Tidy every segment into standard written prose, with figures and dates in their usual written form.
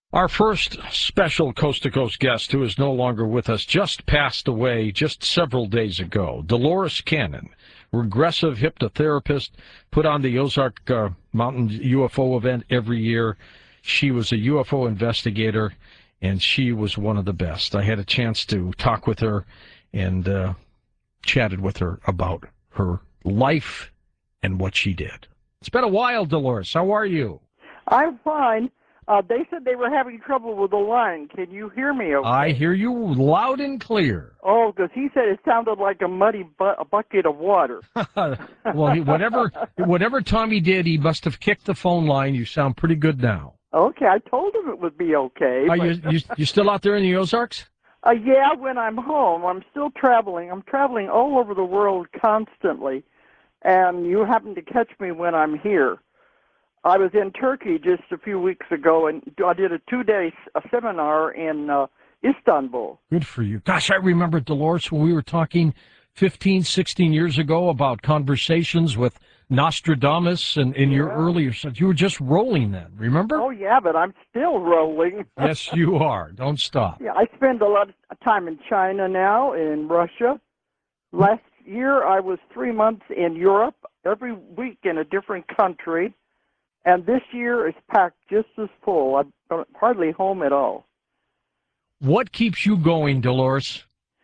Our first special Coast to Coast guest, who is no longer with us, just passed away just several days ago. Dolores Cannon, regressive hypnotherapist, put on the Ozark Mountain UFO event every year. She was a UFO investigator, and she was one of the best. I had a chance to talk with her and chatted with her about her life and what she did. It's been a while, Dolores. How are you? I'm fine. They said they were having trouble with the line. Can you hear me okay? I hear you loud and clear. Oh, because he said it sounded like a muddy a bucket of water. Well, whatever Tommy did, he must have kicked the phone line. You sound pretty good now. Okay, I told him it would be okay. Are But, you still out there in the Ozarks? yeah, when I'm home. I'm still traveling. I'm traveling all over the world constantly, and you happen to catch me when I'm here. I was in Turkey just a few weeks ago, and I did a 2-day seminar in Istanbul. Good for you. Gosh, I remember, Dolores, when we were talking 15, 16 years ago about conversations with Nostradamus and in your earlier stuff. You were just rolling then, remember? Oh, yeah, but I'm still rolling. Yes, you are. Don't stop. Yeah, I spend a lot of time in China now, in Russia. Last year, I was 3 months in Europe, every week in a different country. And this year is packed just as full. I'm hardly home at all. What keeps you going, Dolores?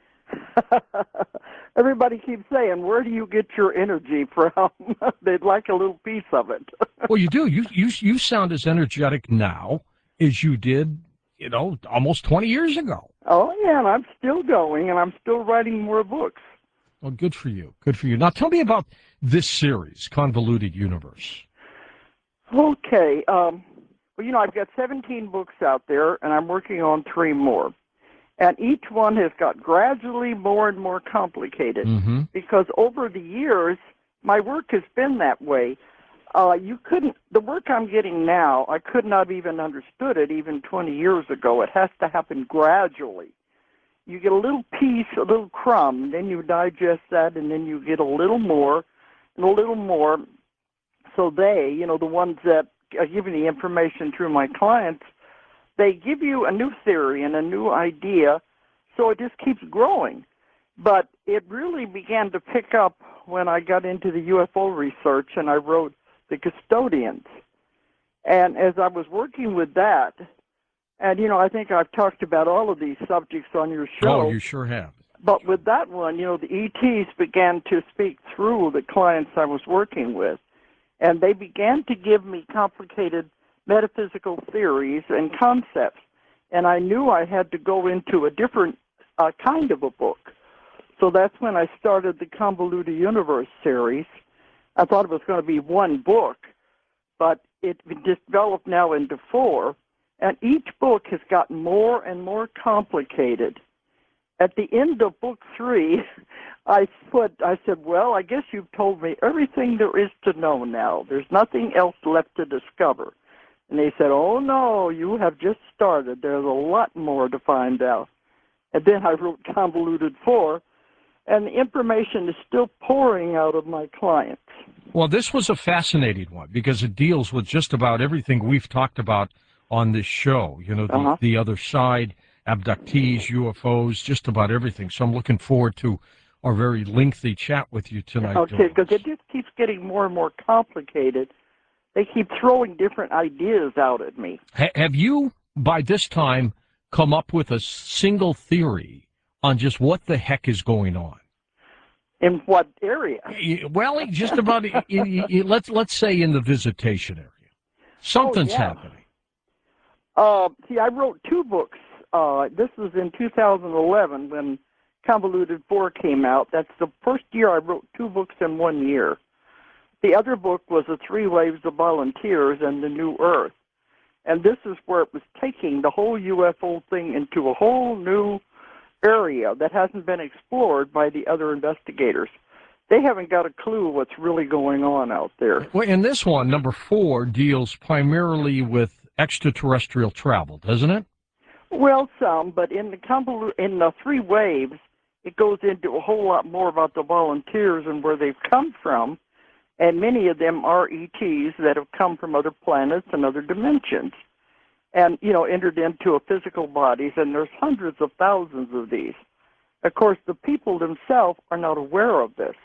Everybody keeps saying, where do you get your energy from? They'd like a little piece of it. Well, you do. You sound as energetic now as you did, almost 20 years ago. Oh, yeah, and I'm still going, and I'm still writing more books. Well, good for you. Good for you. Now, tell me about this series, Convoluted Universe. Okay. Well, I've got 17 books out there, and I'm working on 3 more. And each one has got gradually more and more complicated because over the years, my work has been that way. The work I'm getting now, I could not have even understood it even 20 years ago. It has to happen gradually. You get a little piece, a little crumb, then you digest that, and then you get a little more and a little more. So they, the ones that are giving the information through my clients, they give you a new theory and a new idea, so it just keeps growing. But it really began to pick up when I got into the UFO research and I wrote The Custodians. And as I was working with that, and, I think I've talked about all of these subjects on your show. Oh, you sure have. But with that one, the ETs began to speak through the clients I was working with. And they began to give me complicated metaphysical theories and concepts. And I knew I had to go into a different kind of a book. So that's when I started the Convoluted Universe series. I thought it was going to be one book, but it developed now into 4. And each book has gotten more and more complicated. At the end of book 3, I said, well, I guess you've told me everything there is to know now. There's nothing else left to discover. And they said, oh, no, you have just started. There's a lot more to find out. And then I wrote Convoluted 4, and the information is still pouring out of my clients. Well, this was a fascinating one because it deals with just about everything we've talked about on this show. The other side, abductees, UFOs, just about everything. So I'm looking forward to our very lengthy chat with you tonight. Okay, because it just keeps getting more and more complicated. They keep throwing different ideas out at me. Have you, by this time, come up with a single theory on just what the heck is going on? In what area? Well, just about, let's say in the visitation area. Something's happening. See, I wrote 2 books. This was in 2011 when Convoluted 4 came out. That's the first year I wrote 2 books in 1 year. The other book was The 3 Waves of Volunteers and the New Earth. And this is where it was taking the whole UFO thing into a whole new area that hasn't been explored by the other investigators. They haven't got a clue what's really going on out there. Well, and this one, number 4, deals primarily with extraterrestrial travel, doesn't it? Well, some, but in the 3 Waves, it goes into a whole lot more about the volunteers and where they've come from, and many of them are ETs that have come from other planets and other dimensions. and, entered into a physical bodies, and there's hundreds of thousands of these. Of course, the people themselves are not aware of this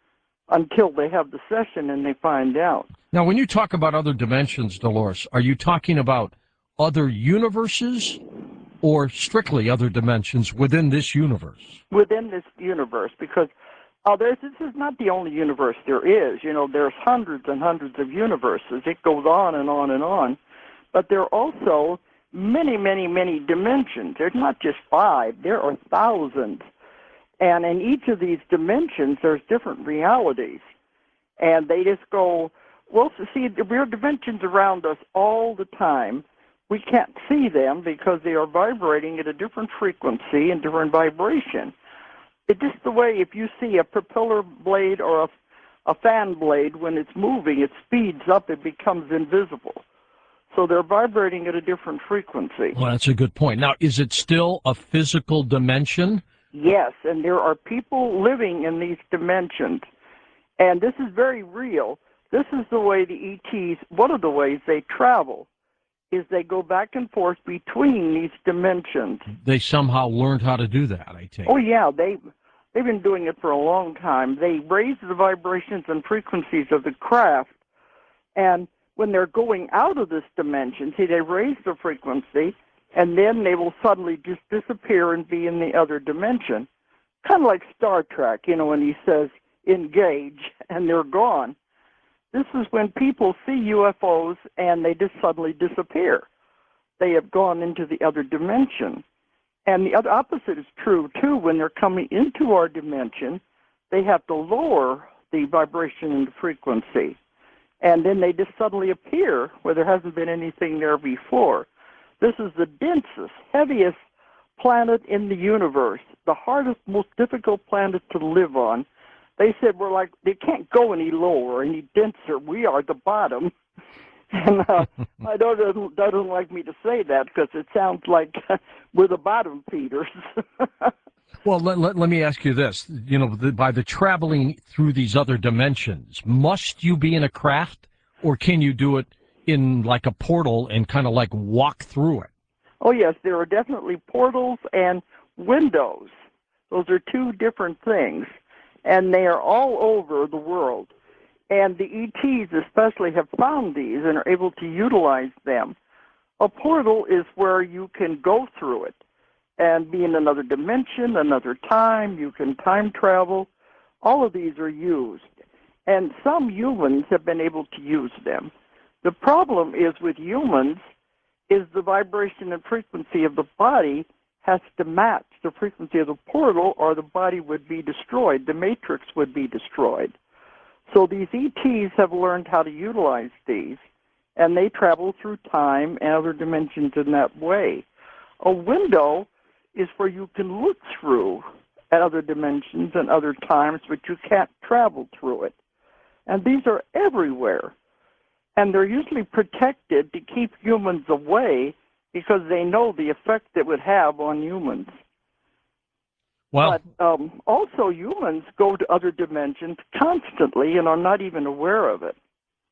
until they have the session and they find out. Now, when you talk about other dimensions, Dolores, are you talking about other universes or strictly other dimensions within this universe? Within this universe, because this is not the only universe there is. There's hundreds and hundreds of universes. It goes on and on and on. But there are also many, many, many dimensions. There's not just 5. There are thousands. And in each of these dimensions, there's different realities. And they just go, well, see, there are dimensions around us all the time. We can't see them because they are vibrating at a different frequency and different vibration. It's just the way if you see a propeller blade or a fan blade, when it's moving, it speeds up, it becomes invisible. So they're vibrating at a different frequency. Well, that's a good point. Now, is it still a physical dimension? Yes, and there are people living in these dimensions. And this is very real. This is the way the ETs, one of the ways they travel, is they go back and forth between these dimensions. They somehow learned how to do that, I take. Oh, yeah, they've been doing it for a long time. They raise the vibrations and frequencies of the craft, and when they're going out of this dimension, see, they raise the frequency, and then they will suddenly just disappear and be in the other dimension. Kind of like Star Trek, when he says, engage, and they're gone. This is when people see UFOs and they just suddenly disappear. They have gone into the other dimension. And the other opposite is true, too. When they're coming into our dimension, they have to lower the vibration and the frequency. And then they just suddenly appear where there hasn't been anything there before. This is the densest, heaviest planet in the universe, the hardest, most difficult planet to live on. They said they can't go any lower, any denser. We are the bottom. And I doesn't like me to say that because it sounds like we're the bottom feeders. Well, let me ask you this. By the traveling through these other dimensions, must you be in a craft, or can you do it in like a portal and kind of like walk through it? Oh, yes, there are definitely portals and windows. Those are two different things, and they are all over the world. And the ETs especially have found these and are able to utilize them. A portal is where you can go through it and be in another dimension, another time. You can time travel. All of these are used. And some humans have been able to use them. The problem is with humans is the vibration and frequency of the body has to match the frequency of the portal, or the body would be destroyed. The matrix would be destroyed. So these ETs have learned how to utilize these, and they travel through time and other dimensions in that way. A window is where you can look through at other dimensions and other times, but you can't travel through it. And these are everywhere. And they're usually protected to keep humans away because they know the effect it would have on humans. Well, but also humans go to other dimensions constantly and are not even aware of it.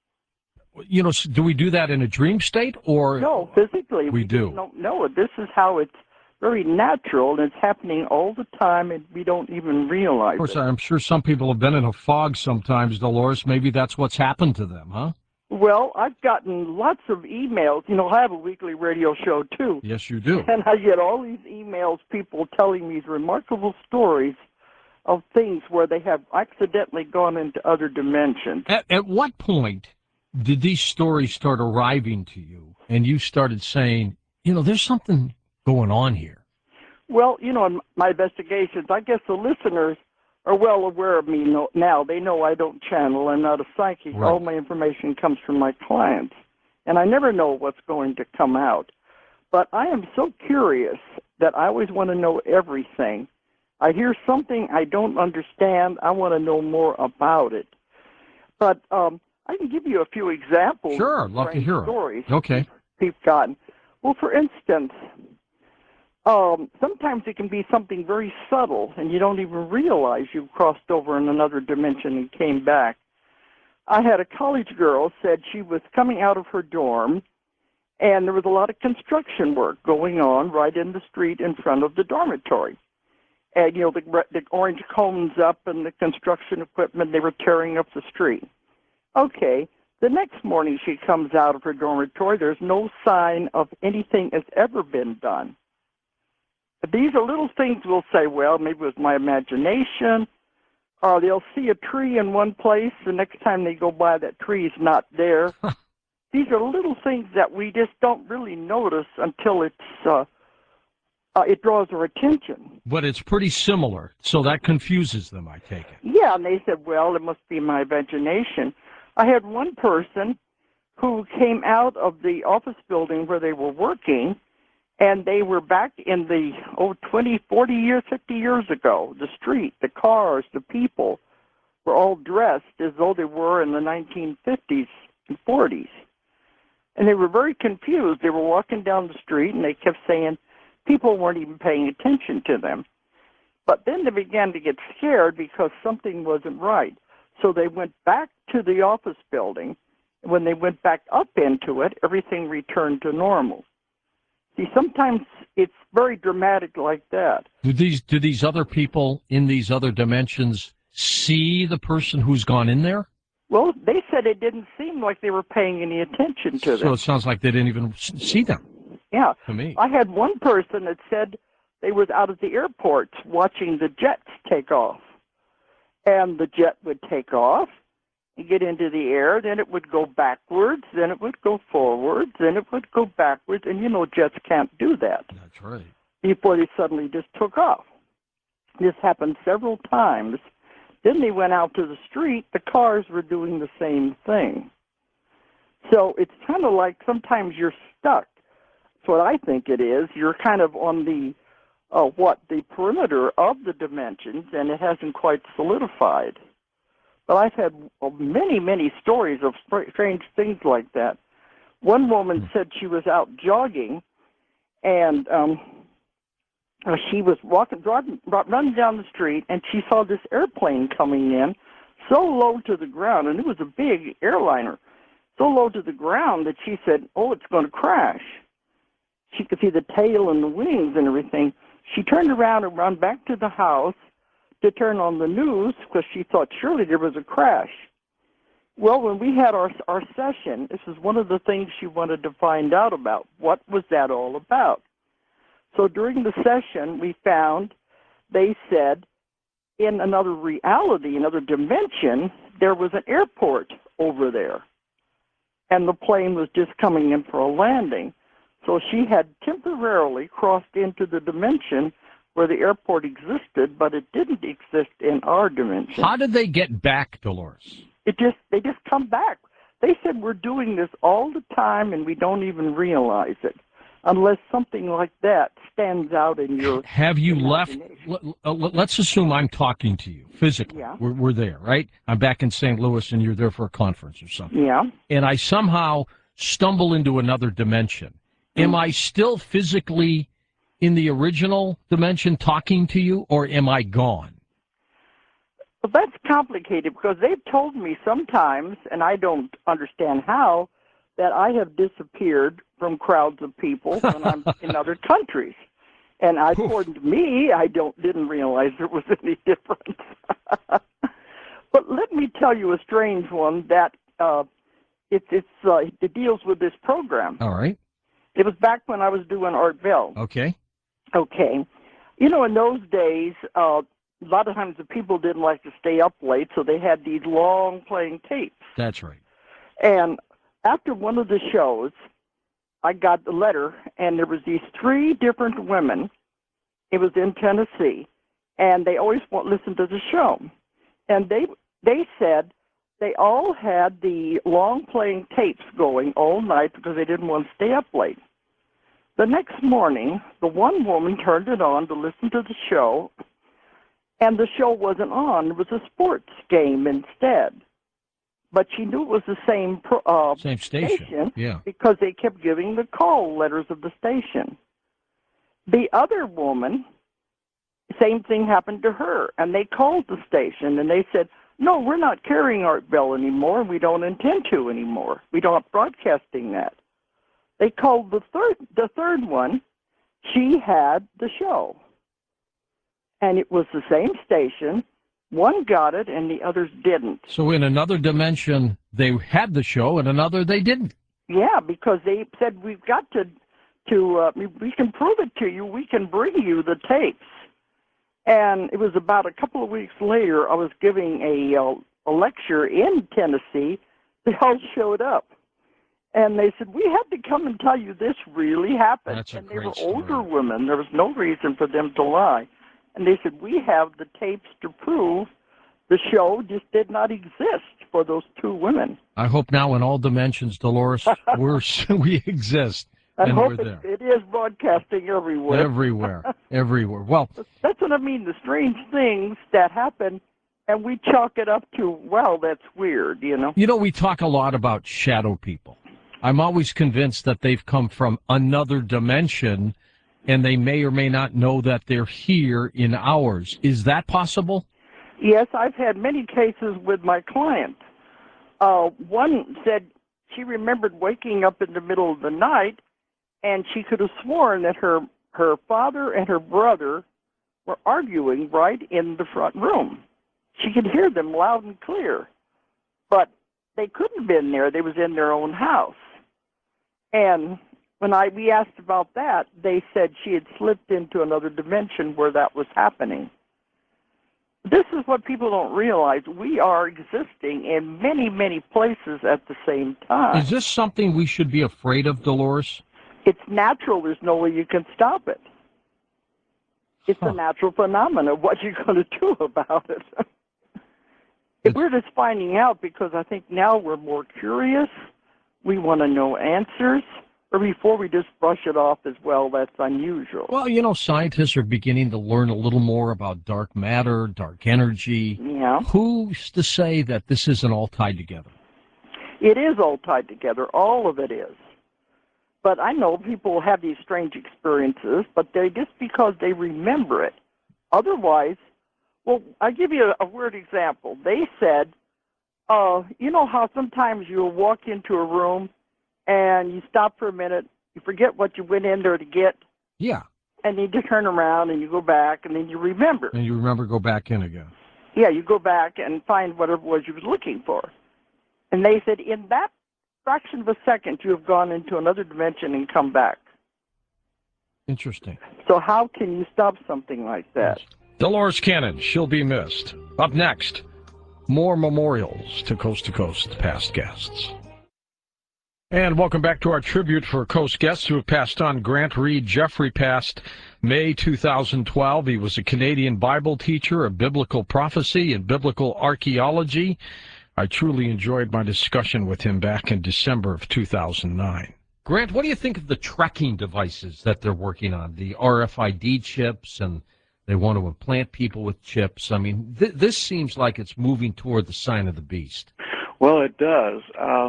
Do we do that in a dream state, or no? Physically, we do. Don't know it. This is how it's very natural, and it's happening all the time, and we don't even realize it. Of course, I'm sure some people have been in a fog sometimes, Dolores. Maybe that's what's happened to them, huh? Well, I've gotten lots of emails. I have a weekly radio show, too. Yes, you do. And I get all these emails, people telling me these remarkable stories of things where they have accidentally gone into other dimensions. At what point did these stories start arriving to you, and you started saying, there's something going on here? Well, in my investigations, I guess the listeners are well aware of me now. They know I don't channel. I'm not a psychic. Right. All my information comes from my clients, and I never know what's going to come out. But I am so curious that I always want to know everything. I hear something I don't understand. I want to know more about it. But I can give you a few examples. Sure, I'd love to hear stories. Okay. We've gotten. Well, for instance, sometimes it can be something very subtle, and you don't even realize you've crossed over in another dimension and came back. I had a college girl said she was coming out of her dorm, And there was a lot of construction work going on right in the street in front of the dormitory. And, you know, the orange cones up and the construction equipment, they were tearing up the street. Okay, the next morning she comes out of her dormitory. There's no sign of anything has ever been done. But these are little things we'll say, well, maybe it was my imagination, or they'll see a tree in one place, the next time they go by, that tree is not there. These are little things that we just don't really notice until it draws our attention. But it's pretty similar, so that confuses them, I take it. Yeah, and they said, well, it must be my imagination. I had one person who came out of the office building where they were working, and they were back in the, 20, 40 years, 50 years ago. The street, the cars, the people were all dressed as though they were in the 1950s and 40s. And they were very confused. They were walking down the street, and they kept saying people weren't even paying attention to them. But then they began to get scared because something wasn't right. So they went back to the office building. When they went back up into it, everything returned to normal. See, sometimes it's very dramatic like that. Do these other people in these other dimensions see the person who's gone in there? Well, they said it didn't seem like they were paying any attention to them. So it sounds like they didn't even see them. Yeah. To me. I had one person that said they was out at the airport watching the jets take off. And the jet would take off and get into the air, then it would go backwards, then it would go forwards, then it would go backwards, and you know jets can't do that. That's right. Before they suddenly just took off. This happened several times. Then they went out to the street, the cars were doing the same thing. So it's kind of like sometimes you're stuck. That's what I think it is. You're kind of on the perimeter of the dimensions, and it hasn't quite solidified. But I've had many, many stories of strange things like that. One woman said she was out jogging, and she was running down the street, and she saw this airplane coming in so low to the ground, and it was a big airliner, so low to the ground that she said, oh, it's going to crash. She could see the tail and the wings and everything. She turned around and ran back to the house to turn on the news because she thought surely there was a crash. Well, when we had our session, this is one of the things she wanted to find out about. What was that all about? So during the session, we found, they said, in another reality, another dimension, there was an airport over there. And the plane was just coming in for a landing. So she had temporarily crossed into the dimension where the airport existed, but it didn't exist in our dimension. How did they get back, Dolores? They just come back. They said we're doing this all the time and we don't even realize it, unless something like that stands out in your Have you left? Let's assume I'm talking to you physically. Yeah. We're there, right? I'm back in St. Louis and you're there for a conference or something. Yeah. And I somehow stumble into another dimension. Am I still physically in the original dimension talking to you, or am I gone? Well, that's complicated because they've told me sometimes, and I don't understand how, that I have disappeared from crowds of people when I'm in other countries. And according to me, I didn't realize there was any difference. But let me tell you a strange one that it deals with this program. All right. It was back when I was doing Art Bell. Okay. Okay. You know, in those days, a lot of times the people didn't like to stay up late, so they had these long playing tapes. That's right. And after one of the shows, I got the letter, and there was these 3 different women. It was in Tennessee, and they always listen to the show. And they said they all had the long playing tapes going all night because they didn't want to stay up late. The next morning, the one woman turned it on to listen to the show, and the show wasn't on. It was a sports game instead. But she knew it was the same station, yeah, because they kept giving the call letters of the station. The other woman, same thing happened to her, and they called the station, and they said, no, we're not carrying Art Bell anymore. We don't intend to anymore. We don't broadcasting that. They called the third one. She had the show, and it was the same station. One got it, and the others didn't. So in another dimension, they had the show, and another they didn't. Yeah, because they said, we've got to we can prove it to you. We can bring you the tapes. And it was about a couple of weeks later, I was giving a lecture in Tennessee. They all showed up. And they said, we had to come and tell you this really happened. That's a and they great were story. older women. There was no reason for them to lie. And they said, we have the tapes to prove the show just did not exist for those two women. I hope now in all dimensions, Dolores, we exist. And hope we're there. it is broadcasting everywhere. Everywhere. Well, that's what I mean, the strange things that happen, and we chalk it up to, well, that's weird, you know? You know, we talk a lot about shadow people. I'm always convinced that they've come from another dimension, and they may or may not know that they're here in ours. Is that possible? Yes, I've had many cases with my clients. One said she remembered waking up in the middle of the night, and she could have sworn that her father and her brother were arguing right in the front room. She could hear them loud and clear, but they couldn't have been there. They was in their own house. And when we asked about that, they said she had slipped into another dimension where that was happening. This is what people don't realize. We are existing in many, many places at the same time. Is this something we should be afraid of, Dolores? It's natural. There's no way you can stop it. It's a natural phenomenon. What are you going to do about it? We're just finding out because I think now we're more curious. We want to know answers. Or before we just brush it off as, well, that's unusual. Well, you know, scientists are beginning to learn a little more about dark matter, dark energy. Yeah. Who's to say that this isn't all tied together? It is all tied together. All of it is. But I know people have these strange experiences, but they just because they remember it. Otherwise, well, I'll give you a weird example. They said, you know how sometimes you'll walk into a room and you stop for a minute, you forget what you went in there to get. Yeah. And then you turn around and you go back and then you remember. And you remember go back in again. Yeah, you go back and find whatever it was you was looking for. And they said in that fraction of a second you have gone into another dimension and come back. Interesting. So how can you stop something like that? Dolores Cannon, she'll be missed. Up next, more memorials to Coast past guests. And welcome back to our tribute for Coast guests who have passed on. Grant Reed Jeffrey passed May 2012. He was a Canadian Bible teacher of biblical prophecy and biblical archaeology. I truly enjoyed my discussion with him back in December of 2009. Grant, what do you think of the tracking devices that they're working on, the RFID chips, and they want to implant people with chips? I mean, this seems like it's moving toward the sign of the beast. Well, it does.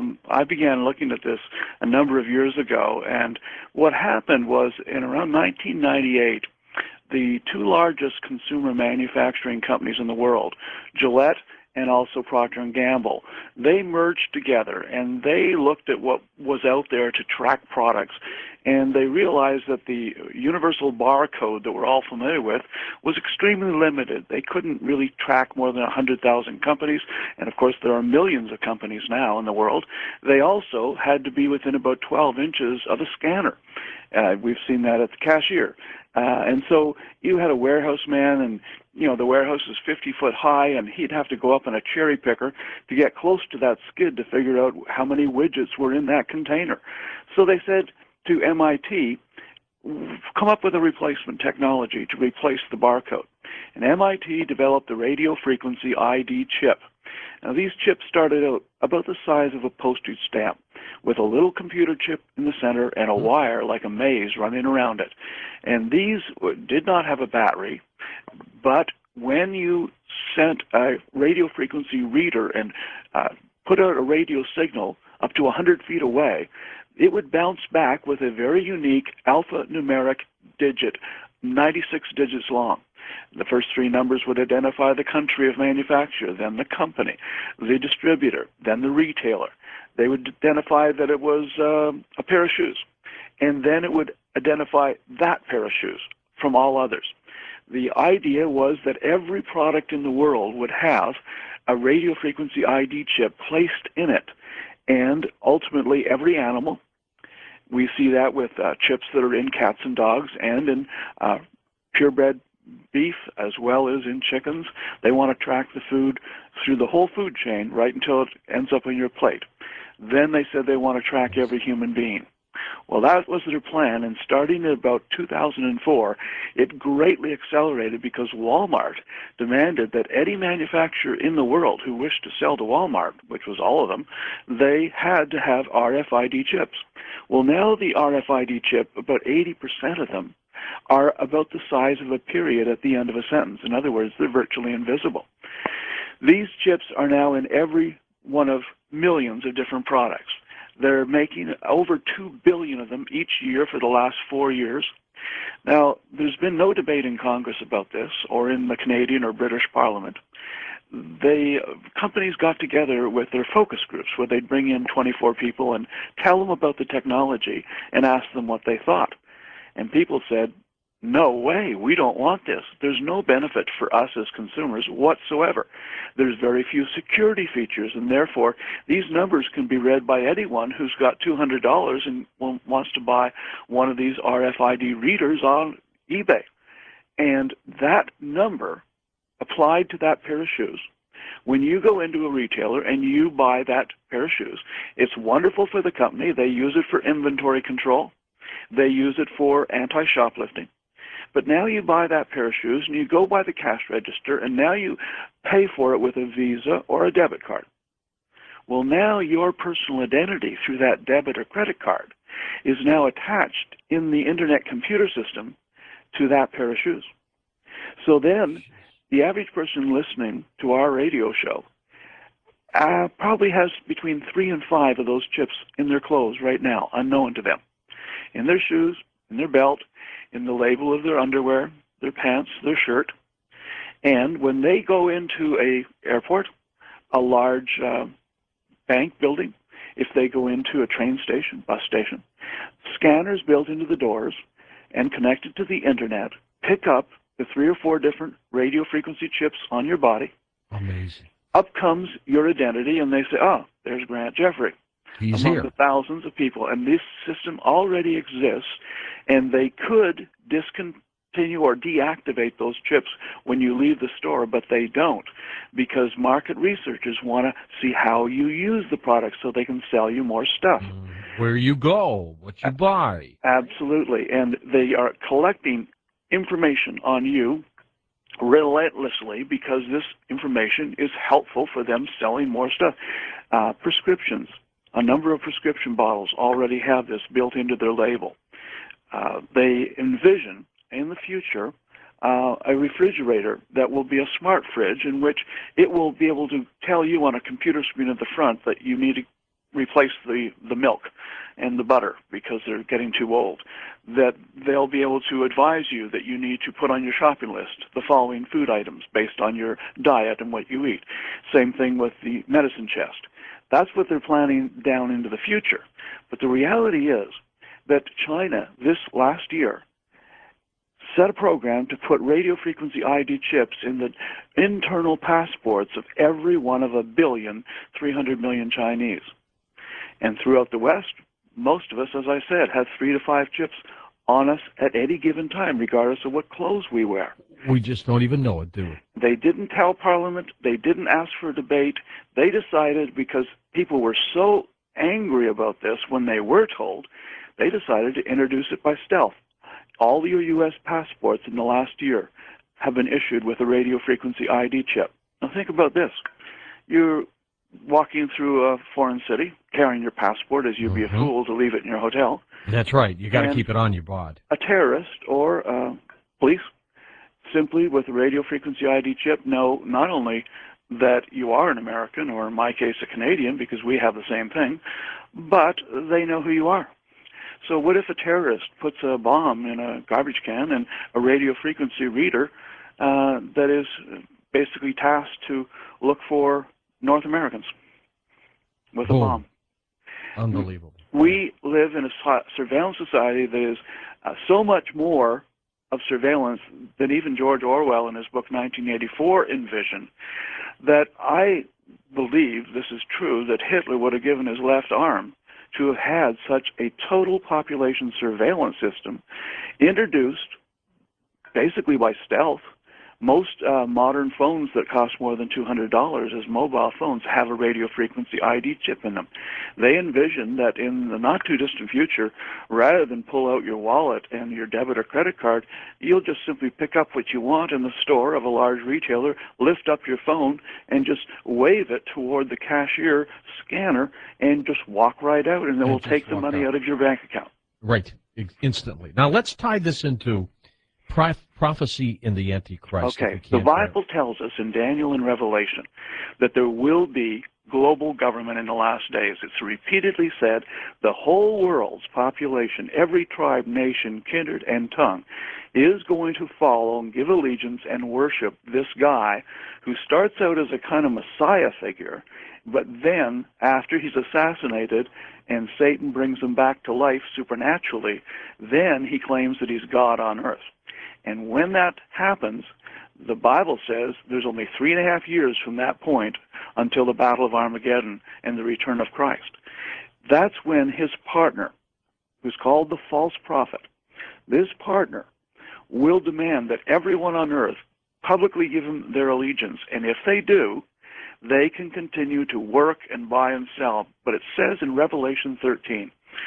I began looking at this a number of years ago, and what happened was in around 1998, the two largest consumer manufacturing companies in the world, Gillette and also Procter & Gamble, they merged together, and they looked at what was out there to track products, and they realized that the universal barcode that we're all familiar with was extremely limited. They couldn't really track more than 100,000 companies, and of course there are millions of companies now in the world. They also had to be within about 12 inches of a scanner. We've seen that at the cashier. And so you had a warehouse man, and the warehouse is 50 foot high, and he'd have to go up on a cherry picker to get close to that skid to figure out how many widgets were in that container. So they said to MIT, come up with a replacement technology to replace the barcode. And MIT developed the radio frequency ID chip. Now, these chips started out about the size of a postage stamp, with a little computer chip in the center and a wire like a maze running around it. And these did not have a battery, but when you sent a radio frequency reader and put out a radio signal up to 100 feet away, it would bounce back with a very unique alphanumeric digit, 96 digits long. The first three numbers would identify the country of manufacture, then the company, the distributor, then the retailer. They would identify that it was a pair of shoes. and then it would identify that pair of shoes from all others. The idea was that every product in the world would have a radio frequency ID chip placed in it, and ultimately every animal. We see that with chips that are in cats and dogs and in purebred beef as well as in chickens. They want to track the food through the whole food chain right until it ends up on your plate. Then they said they want to track every human being. Well, that was their plan, and starting in about 2004, it greatly accelerated because Walmart demanded that any manufacturer in the world who wished to sell to Walmart, which was all of them, they had to have RFID chips. Well, now the RFID chip, about 80% of them, are about the size of a period at the end of a sentence. In other words, they're virtually invisible. These chips are now in every one of millions of different products. They're making over 2 billion of them each year for the last 4 years. Now, there's been no debate in Congress about this or in the Canadian or British Parliament. Companies got together with their focus groups where they'd bring in 24 people and tell them about the technology and ask them what they thought. And people said, no way, we don't want this. There's no benefit for us as consumers whatsoever. There's very few security features, and therefore these numbers can be read by anyone who's got $200 and wants to buy one of these RFID readers on eBay. And that number applied to that pair of shoes, when you go into a retailer and you buy that pair of shoes, it's wonderful for the company. They use it for inventory control. They use it for anti-shoplifting. But now you buy that pair of shoes and you go by the cash register and now you pay for it with a Visa or a debit card. Well, now your personal identity through that debit or credit card is now attached in the internet computer system to that pair of shoes. So then the average person listening to our radio show probably has between 3 and 5 of those chips in their clothes right now, unknown to them, in their shoes, in their belt, in the label of their underwear, their pants, their shirt. And when they go into a airport, a large bank building, if they go into a train station, bus station, scanners built into the doors and connected to the internet pick up the 3 or 4 different radio frequency chips on your body. Amazing. Up comes your identity, and they say, oh, there's Grant Jeffrey. He's among here. the thousands of people. And this system already exists, and they could discontinue or deactivate those chips when you leave the store, but they don't, because market researchers want to see how you use the product so they can sell you more stuff. Where you go, what you buy. Absolutely. And they are collecting information on you relentlessly because this information is helpful for them selling more stuff. Prescriptions. A number of prescription bottles already have this built into their label. They envision in the future a refrigerator that will be a smart fridge in which it will be able to tell you on a computer screen at the front that you need to replace the milk and the butter because they're getting too old, that they'll be able to advise you that you need to put on your shopping list the following food items based on your diet and what you eat. Same thing with the medicine chest. That's what they're planning down into the future. But the reality is that China, this last year, set a program to put radio frequency ID chips in the internal passports of every one of 1,300 million Chinese. And throughout the West, most of us, as I said, have 3 to 5 chips on us at any given time, regardless of what clothes we wear. We just don't even know it, do we? They didn't tell Parliament. They didn't ask for a debate. They decided, because people were so angry about this when they were told, they decided to introduce it by stealth. All your U.S. passports in the last year have been issued with a radio frequency ID chip. Now think about this. You're walking through a foreign city, carrying your passport, as you'd be a fool to leave it in your hotel. That's right. You got to keep it on your bod. A terrorist or police, simply with a radio frequency ID chip, know not only that you are an American, or in my case a Canadian, because we have the same thing, but they know who you are. So what if a terrorist puts a bomb in a garbage can and a radio frequency reader that is basically tasked to look for North Americans with a bomb? Unbelievable. We live in a surveillance society that is so much more of surveillance than even George Orwell in his book 1984 envisioned, that I believe, this is true, that Hitler would have given his left arm to have had such a total population surveillance system introduced basically by stealth. Most modern phones that cost more than $200 as mobile phones have a radio frequency ID chip in them. They envision that in the not-too-distant future, rather than pull out your wallet and your debit or credit card, you'll just simply pick up what you want in the store of a large retailer, lift up your phone, and just wave it toward the cashier scanner and just walk right out, and it will take the money out of your bank account. Right, instantly. Now, let's tie this into prophecy in the Antichrist. Okay, the Bible tells us in Daniel and Revelation that there will be global government in the last days. It's repeatedly said the whole world's population, every tribe, nation, kindred, and tongue, is going to follow and give allegiance and worship this guy who starts out as a kind of Messiah figure, but then, after he's assassinated and Satan brings him back to life supernaturally, then he claims that he's God on earth. And when that happens, the Bible says there's only 3.5 years from that point until the Battle of Armageddon and the return of Christ. That's when his partner, who's called the false prophet, this partner will demand that everyone on earth publicly give him their allegiance. And if they do, they can continue to work and buy and sell. But it says in Revelation 13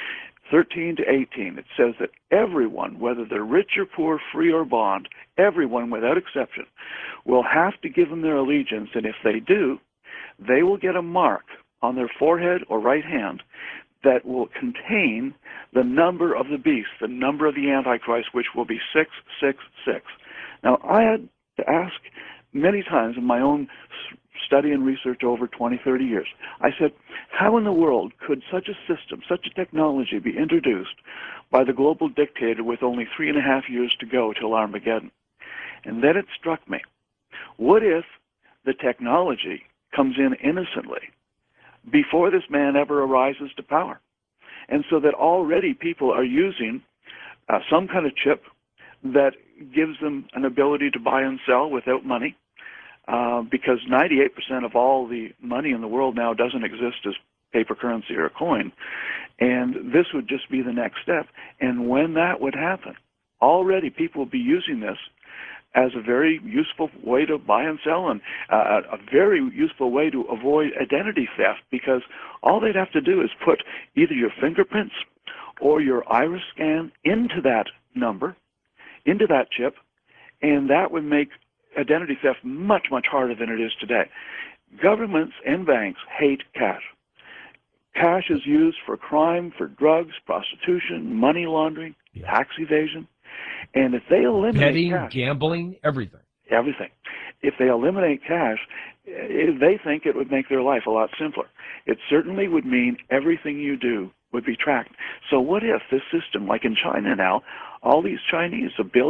to 18, it says that everyone, whether they're rich or poor, free or bond, everyone without exception, will have to give them their allegiance, and if they do, they will get a mark on their forehead or right hand that will contain the number of the beast, the number of the Antichrist, which will be 666. Now, I had to ask many times in my own study and research over 20, 30 years. I said, how in the world could such a system, such a technology be introduced by the global dictator with only 3.5 years to go till Armageddon? And then it struck me, what if the technology comes in innocently before this man ever arises to power? And so that already people are using some kind of chip that gives them an ability to buy and sell without money, because 98% of all the money in the world now doesn't exist as paper currency or a coin, and this would just be the next step. And when that would happen, already people will be using this as a very useful way to buy and sell, and a very useful way to avoid identity theft, because all they'd have to do is put either your fingerprints or your iris scan into that number, into that chip, and that would make identity theft much, much harder than it is today. Governments and banks hate cash. Cash is used for crime, for drugs, prostitution, money laundering, tax evasion. And if they eliminate betting, cash, gambling, everything. If they eliminate cash, they think it would make their life a lot simpler. It certainly would mean everything you do would be tracked. So what if this system, like in China now, all these Chinese,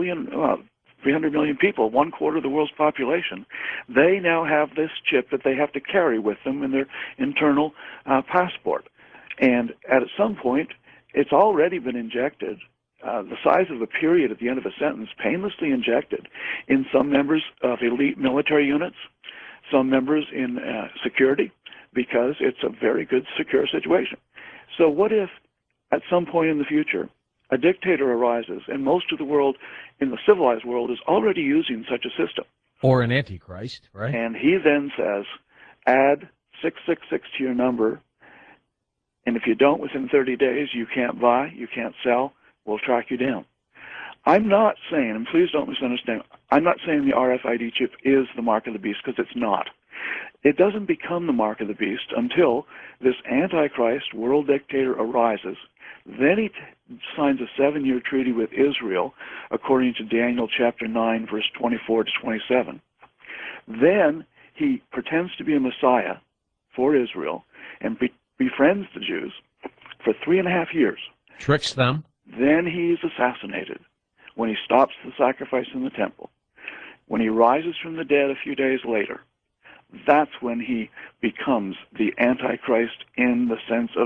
300 million people, 1/4 of the world's population, they now have this chip that they have to carry with them in their internal passport. And at some point, it's already been injected, the size of the period at the end of a sentence, painlessly injected in some members of elite military units, some members in security, because it's a very good, secure situation. So what if, at some point in the future, a dictator arises, and most of the world, in the civilized world, is already using such a system? Or an Antichrist, right? And he then says, add 666 to your number, and if you don't within 30 days, you can't buy, you can't sell, we'll track you down. I'm not saying, and please don't misunderstand, I'm not saying the RFID chip is the mark of the beast, because it's not. It doesn't become the mark of the beast until this Antichrist world dictator arises. Then he signs a 7-year treaty with Israel, according to Daniel chapter 9, verse 24 to 27. Then he pretends to be a Messiah for Israel and befriends the Jews for 3.5 years. Tricks them. Then he is assassinated when he stops the sacrifice in the temple. When he rises from the dead a few days later, that's when he becomes the Antichrist in the sense of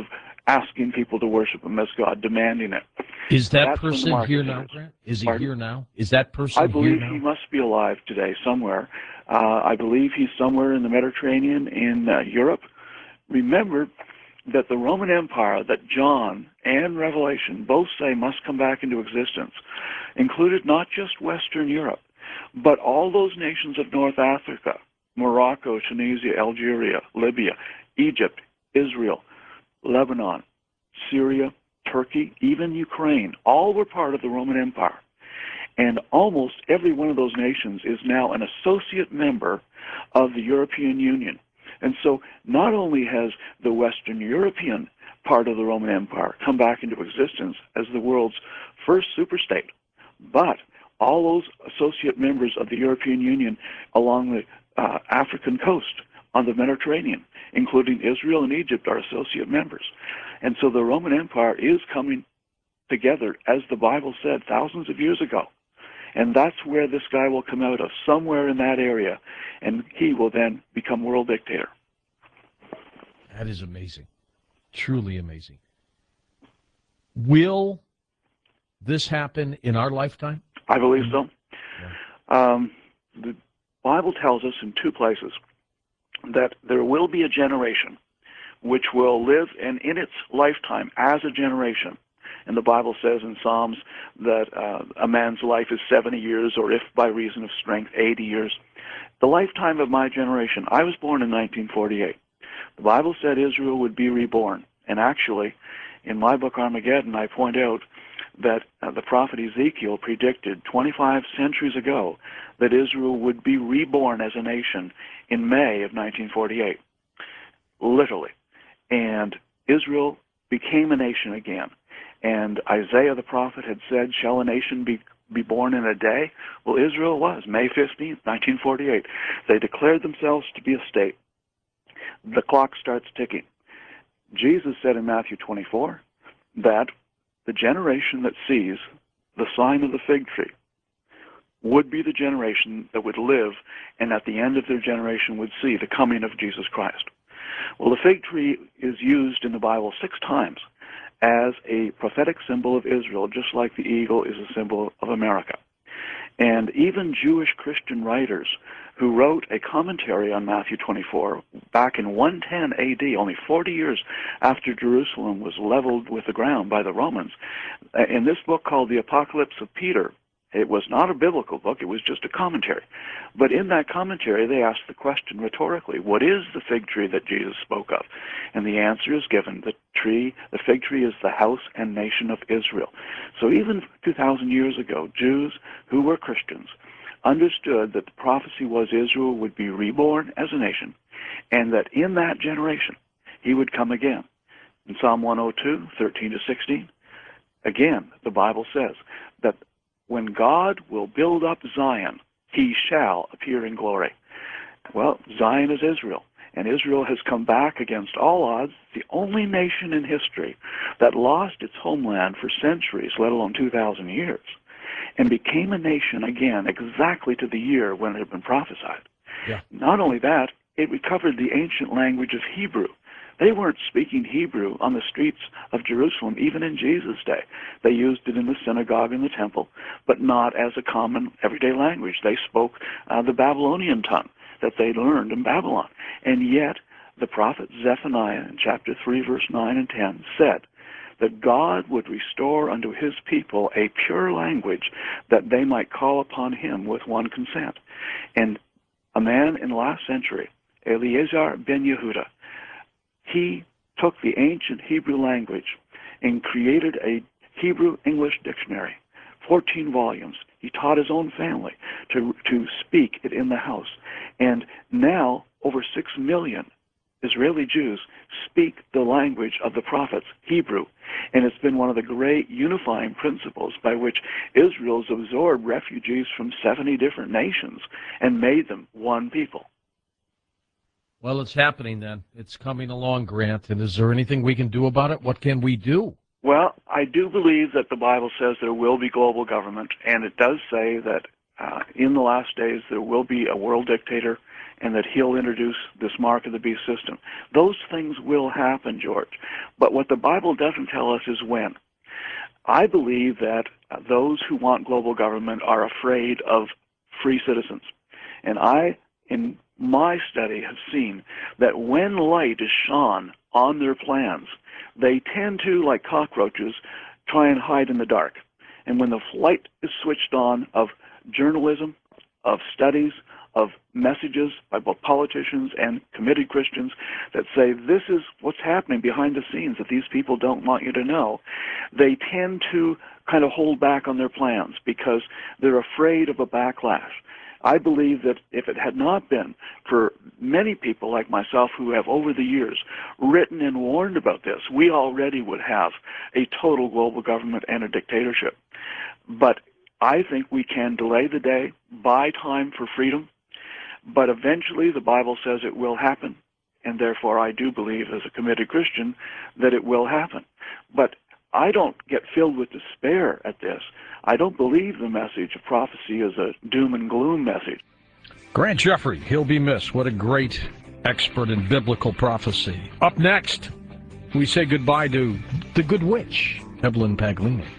asking people to worship him as God, demanding it. Is that That's person here now, Grant? Is he Pardon? here now? Is that person I here believe now? he must be alive today somewhere. I believe he's somewhere in the Mediterranean in Europe. Remember that the Roman Empire that John and Revelation both say must come back into existence included not just Western Europe, but all those nations of North Africa, Morocco, Tunisia, Algeria, Libya, Egypt, Israel, Lebanon, Syria, Turkey, even Ukraine. All were part of the Roman Empire. And almost every one of those nations is now an associate member of the European Union. And so not only has the Western European part of the Roman Empire come back into existence as the world's first superstate, but all those associate members of the European Union along the African coast on the Mediterranean, including Israel and Egypt, are associate members. And so the Roman Empire is coming together, as the Bible said thousands of years ago. And that's where this guy will come out of, somewhere in that area, and he will then become world dictator. That is amazing. Truly amazing. Will this happen in our lifetime? I believe so. Yeah. The Bible tells us in two places that there will be a generation which will live, and in its lifetime as a generation. And the Bible says in Psalms that a man's life is 70 years, or if by reason of strength, 80 years. The lifetime of my generation, I was born in 1948. The Bible said Israel would be reborn. And actually, in my book Armageddon, I point out that the prophet Ezekiel predicted 25 centuries ago that Israel would be reborn as a nation in May of 1948. Literally. And Israel became a nation again. And Isaiah the prophet had said, shall a nation be born in a day? Well, Israel was, May 15th, 1948. They declared themselves to be a state. The clock starts ticking. Jesus said in Matthew 24 that the generation that sees the sign of the fig tree would be the generation that would live, and at the end of their generation would see the coming of Jesus Christ. Well, the fig tree is used in the Bible 6 times as a prophetic symbol of Israel, just like the eagle is a symbol of America. And even Jewish Christian writers who wrote a commentary on Matthew 24 back in 110 AD, only 40 years after Jerusalem was leveled with the ground by the Romans, in this book called The Apocalypse of Peter, it was not a biblical book, it was just a commentary. But in that commentary, they asked the question rhetorically, what is the fig tree that Jesus spoke of? And the answer is given. The fig tree is the house and nation of Israel. So even 2,000 years ago, Jews who were Christians understood that the prophecy was Israel would be reborn as a nation, and that in that generation, he would come again. In Psalm 102, 13 to 16, again, the Bible says that when God will build up Zion, he shall appear in glory. Well, Zion is Israel, and Israel has come back against all odds, the only nation in history that lost its homeland for centuries, let alone 2,000 years, and became a nation again exactly to the year when it had been prophesied. Yeah. Not only that, it recovered the ancient language of Hebrew. They weren't speaking Hebrew on the streets of Jerusalem, even in Jesus' day. They used it in the synagogue and the temple, but not as a common everyday language. They spoke the Babylonian tongue that they learned in Babylon. And yet, the prophet Zephaniah in chapter 3, verse 9 and 10 said that God would restore unto his people a pure language that they might call upon him with one consent. And a man in the last century, Eliezer ben Yehuda, he took the ancient Hebrew language and created a Hebrew-English dictionary, 14 volumes. He taught his own family to speak it in the house. And now over 6 million Israeli Jews speak the language of the prophets, Hebrew. And it's been one of the great unifying principles by which Israel's absorbed refugees from 70 different nations and made them one people. Well, it's happening then. It's coming along, Grant. And is there anything we can do about it? What can we do? Well, I do believe that the Bible says there will be global government, and it does say that in the last days there will be a world dictator, and that he'll introduce this mark of the beast system. Those things will happen, George. But what the Bible doesn't tell us is when. I believe that those who want global government are afraid of free citizens. And I, in my study, have seen that when light is shone on their plans, they tend to, like cockroaches, try and hide in the dark. And when the light is switched on of journalism, of studies, of messages by both politicians and committed Christians that say this is what's happening behind the scenes that these people don't want you to know, they tend to kind of hold back on their plans because they're afraid of a backlash. I believe that if it had not been for many people like myself who have over the years written and warned about this, we already would have a total global government and a dictatorship. But I think we can delay the day, buy time for freedom, but eventually the Bible says it will happen, and therefore I do believe as a committed Christian that it will happen. But I don't get filled with despair at this. I don't believe the message of prophecy is a doom and gloom message. Grant Jeffrey, he'll be missed. What a great expert in biblical prophecy. Up next, we say goodbye to the good witch, Evelyn Paglini.